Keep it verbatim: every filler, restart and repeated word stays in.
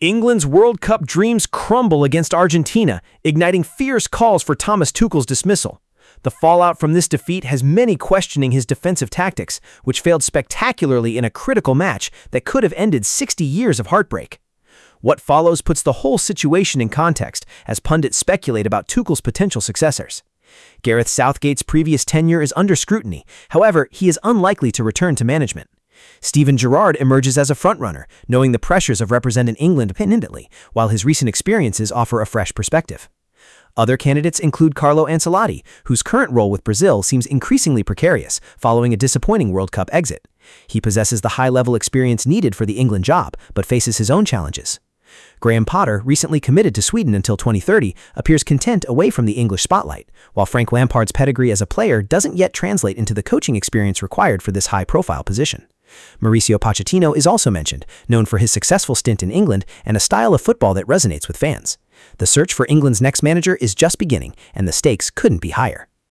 England's World Cup dreams crumble against Argentina, igniting fierce calls for Thomas Tuchel's dismissal. The fallout from this defeat has many questioning his defensive tactics, which failed spectacularly in a critical match that could have ended sixty years of heartbreak. What follows puts the whole situation in context as pundits speculate about Tuchel's potential successors. Gareth Southgate's previous tenure is under scrutiny, however, he is unlikely to return to management. Steven Gerrard emerges as a frontrunner, knowing the pressures of representing England independently, while his recent experiences offer a fresh perspective. Other candidates include Carlo Ancelotti, whose current role with Brazil seems increasingly precarious following a disappointing World Cup exit. He possesses the high-level experience needed for the England job, but faces his own challenges. Graham Potter, recently committed to Sweden until twenty thirty, appears content away from the English spotlight, while Frank Lampard's pedigree as a player doesn't yet translate into the coaching experience required for this high-profile position. Mauricio Pochettino is also mentioned, known for his successful stint in England and a style of football that resonates with fans. The search for England's next manager is just beginning, and the stakes couldn't be higher.